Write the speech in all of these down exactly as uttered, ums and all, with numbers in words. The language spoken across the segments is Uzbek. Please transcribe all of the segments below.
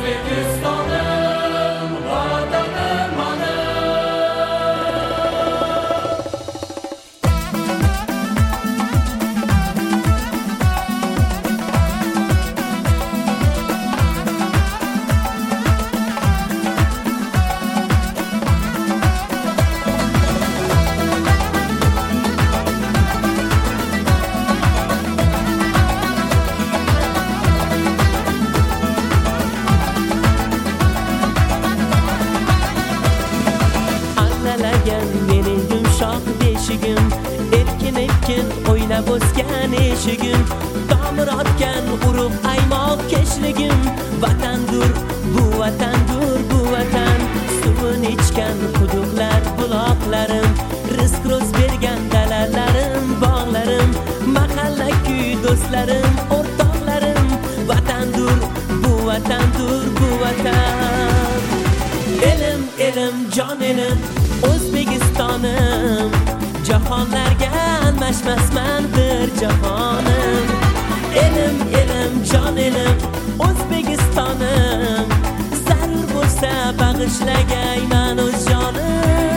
O'zbekistonim, vatanim mana. Mening yumshoq beshigim, erkin erkin o'ynab o'sgan eshigim, tomir otgan urug' aymoq keshligim. Vatandur, bu vatandur, bu vatan, suvin ichgan quduqlar, buloqlarim, rizq ro'z bergan dalalarim, bog'larim, mahalla-kuy do'stlarim, o'rtoqlarim. Vatandur, bu vatandur, bu vatan. Elim, elim, jon elim, O'zbekistonim, jahonlarga almashmasman bir jahonim. Elim, elim, jon elim, O'zbekistonim, zarur bo'lsa bag'ishlagayman o'z jonim.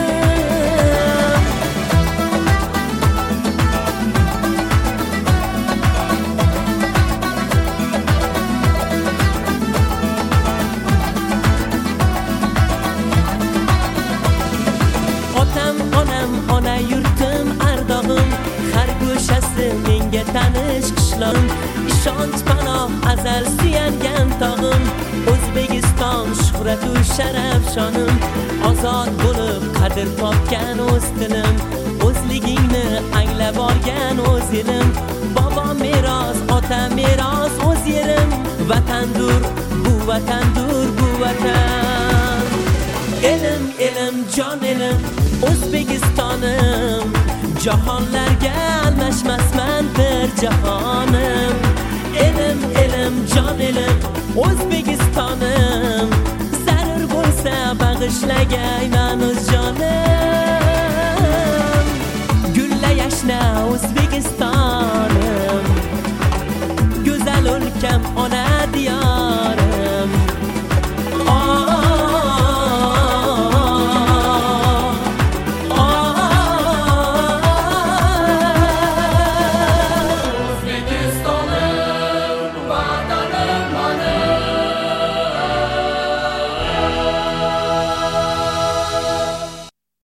Ona yurtim, ardog'im, har go'shasi menga tanish qishlog'im, ishonch panoh azal suyangan tog'im. O'zbekiston shuhratu sharaf shonim, ozod bo'lib qadr topgan o'z tilim, o'zligingni anglab olgan o'z elim, bobo meros, ota meros o'z yerim. Vatandur, bu vatandur, bu vatan. Elim, elim, jon elim, O'zbekistonim, jahonlarga almashmasman bir jahonim. Elim, elim, jon elim, O'zbekistonim, zarur bo'lsa bag'ishlagayman